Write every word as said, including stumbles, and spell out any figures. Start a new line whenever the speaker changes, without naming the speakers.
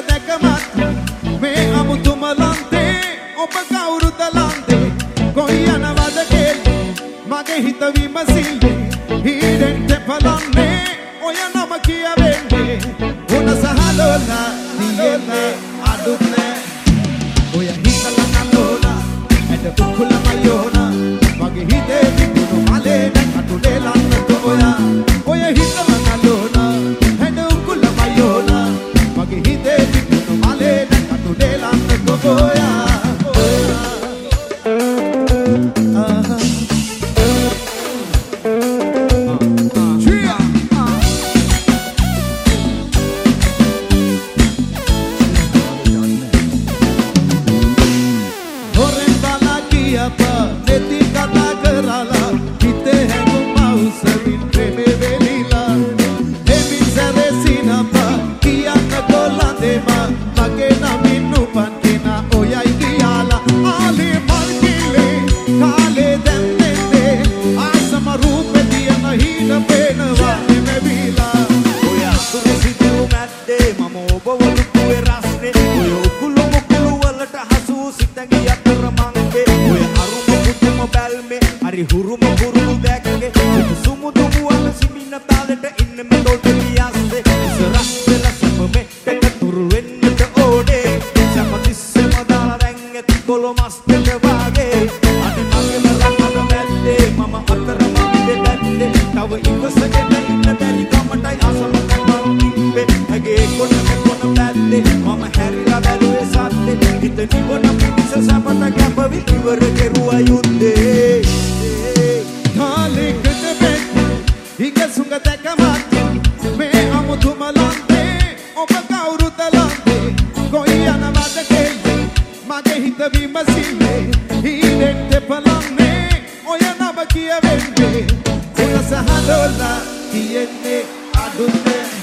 දැකමත් මේ අමුතුම ලන්තේ ඔබ කවුරුද ලන්තේ කොයි යනවද කෙල්ලේ මගේ හිත විමසිල්ලේ හීනෙන් තෙපලන්නේ ඔය නම කියවෙන්නේ උන සහලෝලා දියන්නේ අඩුත් නෑ ඔය හිතලා නලෝලා ඇට කුකුලම යෝනා මගේ හිතේ තිබුණු මලේ දැන් අටුලේ ලන්නට ඔයා ඔය හිතලා නලෝනා ඇට කුකුලම යෝනා මගේ හිතේ තිබුණු මලේ දැන් අටුලේ ලන්නට ඔයා I do